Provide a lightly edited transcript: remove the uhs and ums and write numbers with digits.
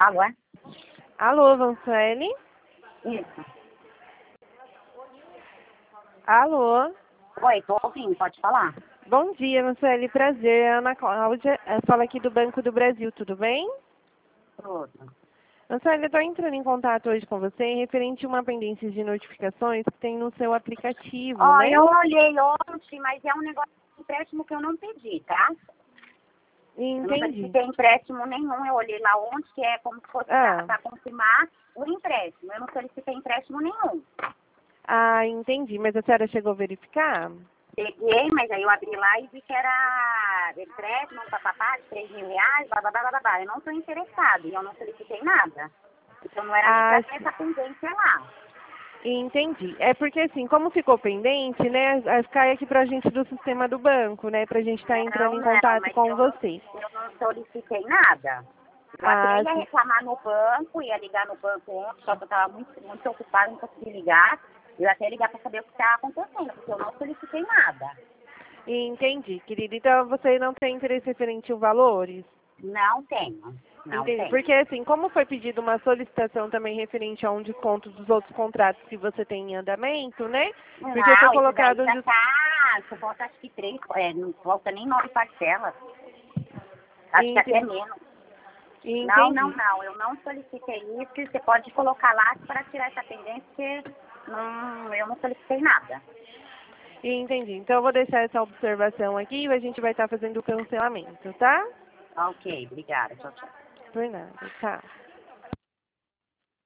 Alô, é? Alô, Vansueli? Isso. Alô? Oi, tô ouvindo, pode falar. Bom dia, Vansueli. Prazer. Ana Cláudia. Fala aqui do Banco do Brasil, tudo bem? Tudo. Vansueli, eu estou entrando em contato hoje com você referente a uma pendência de notificações que tem no seu aplicativo, Ó, né? eu olhei ontem, mas é um negócio de empréstimo que eu não pedi, tá? Eu não Entendi. solicitei empréstimo nenhum, eu olhei lá ontem, que é como se fosse para confirmar o empréstimo. Eu não solicitei empréstimo nenhum. Entendi. Mas a senhora chegou a verificar? Peguei, mas aí eu abri lá e vi que era empréstimo, papapá, de R$ 3.000, blá, blá, blá, blá, blá. Eu não estou interessado e eu não solicitei nada. Então não era nem para ter essa pendência lá. Entendi. É porque assim, como ficou pendente, né, cai aqui pra gente do sistema do banco, né, pra gente estar entrando em Não, contato mas com vocês. eu não solicitei nada. Eu até ia Sim. reclamar no banco, ia ligar no banco ontem, só que eu estava muito ocupada, não consegui ligar. Eu ia até ligar para saber o que estava acontecendo, porque eu não solicitei nada. Entendi, querida. Então você não tem interesse referente a valores? Não tenho, não Entendi. tenho. Porque assim, como foi pedido uma solicitação também referente a um desconto dos outros contratos que você tem em andamento, né? Porque foi Não, isso daí colocado um já tá, só falta acho que 3, não falta nem 9 parcelas. Acho que até menos. Entendi. Não, eu não solicitei isso, você pode colocar lá para tirar essa pendência, porque eu não solicitei nada. Entendi. Então eu vou deixar essa observação aqui e a gente vai estar fazendo o cancelamento, tá? Ok, obrigada. Tchau, tchau. Por nada, tá.